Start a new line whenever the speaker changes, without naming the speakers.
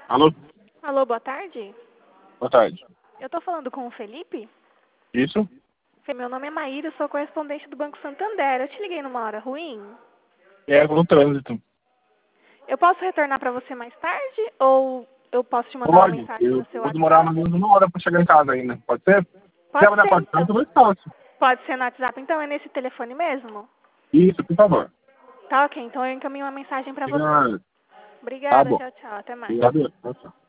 Alô?
Alô, boa tarde.
Boa tarde.
Eu tô falando com o Felipe?
Isso?
Meu nome é Maíra, eu sou correspondente do Banco Santander. Eu te liguei numa hora ruim?
É, no trânsito.
Eu posso retornar pra você mais tarde? Ou eu posso te mandar uma
Pode.
mensagem
Eu
no seu
vou demorar mais
WhatsApp?
ou menos 1 hora pra chegar em casa ainda. Pode ser? Se
Pode
ela der
ser,
pode ser,
então.
mais fácil.
Pode ser no WhatsApp, então é nesse telefone mesmo?
Isso, por favor.
Tá ok, então eu encaminho uma mensagem pra você.
Obrigado. Tá
Obrigada,
bom.
tchau, tchau, até mais.
Obrigado. Tchau, tchau.